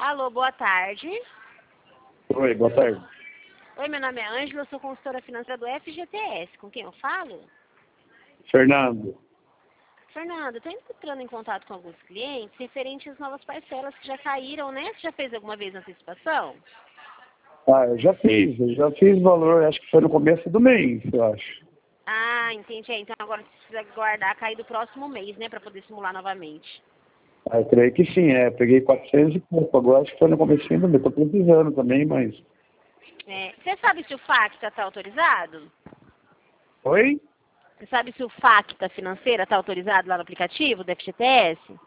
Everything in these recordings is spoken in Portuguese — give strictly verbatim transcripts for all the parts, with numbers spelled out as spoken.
Alô, boa tarde. Oi, boa tarde. Oi, meu nome é Ângela, eu sou consultora financeira do F G T S. Com quem eu falo? Fernando. Fernando, estou entrando em contato com alguns clientes referentes às novas parcelas que já caíram, né? Você já fez alguma vez antecipação? Ah, eu já fiz, eu já fiz valor, acho que foi no começo do mês, eu acho. Ah, entendi. É, então agora você precisa guardar cair do próximo mês, né? Para poder simular novamente. Ah, eu creio que sim, é, peguei quatrocentos e pouco, agora acho que foi no comecinho do mês, tô precisando também, mas... É, você sabe se o FACTA está autorizado? Oi? Você sabe se o FACTA financeira está autorizado lá no aplicativo do F G T S?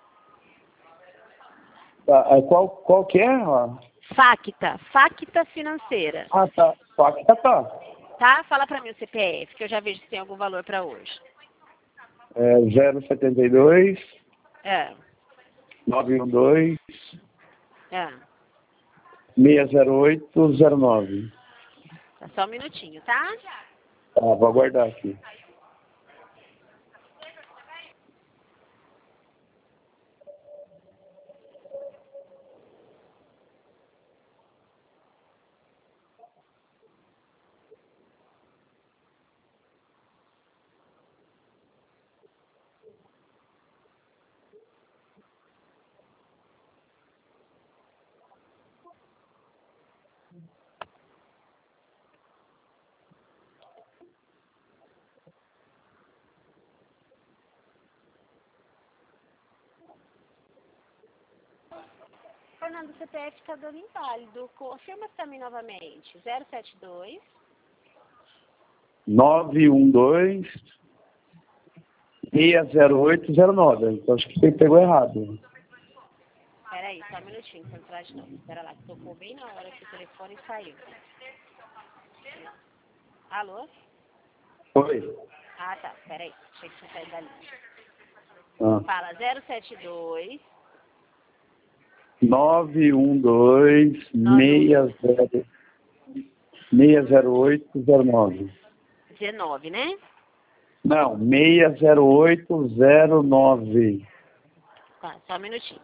Ah, ah, qual, qual que é? ó? FACTA, FACTA financeira. Ah, tá, tá, tá, tá. Tá? Fala para mim o C P F, que eu já vejo se tem algum valor para hoje. É zero setenta e dois, É, nove um dois, é. seis zero oito zero nove. Tá só um minutinho, tá? Tá, vou aguardar aqui. Fernando, o C P F está dando inválido. Confirma para mim novamente. zero sete dois. nove um dois, seis zero oito zero nove. Então acho que você pegou errado. Peraí, só um minutinho, vou entrar de novo. Pera lá, que tocou bem na hora que o telefone saiu. Alô? Oi. Ah, tá. Peraí. Achei que tinha saído da linha. Ah. Fala zero sete dois. nove um dois, nove um seis zero oito zero nove. dezenove, né? Não, seis zero oito zero nove. Tá, só um minutinho.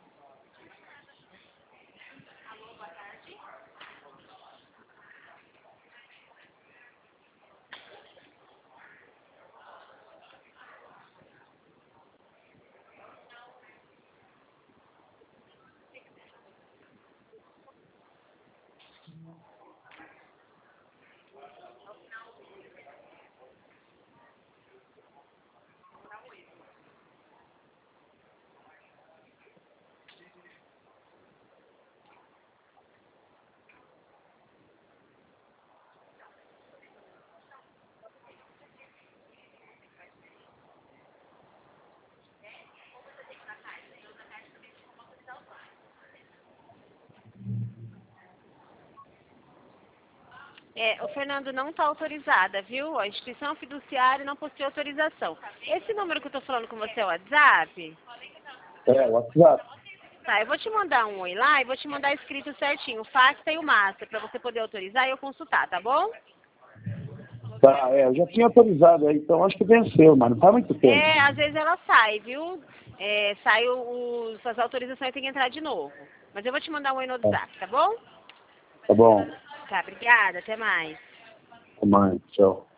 É, o Fernando não está autorizada, viu? A instituição fiduciária não possui autorização. Esse número que eu estou falando com você é o WhatsApp? É, WhatsApp. Tá, eu vou te mandar um oi lá e vou te mandar escrito certinho, o FACTA e o Master, para você poder autorizar e eu consultar, tá bom? Tá, é, eu já tinha autorizado aí, então acho que venceu, mas não faz muito tempo. É, às vezes ela sai, viu? É, sai os, as autorizações tem que entrar de novo. Mas eu vou te mandar um oi no WhatsApp, tá bom? Tá bom. Tá, obrigada, até mais. Até mais, tchau.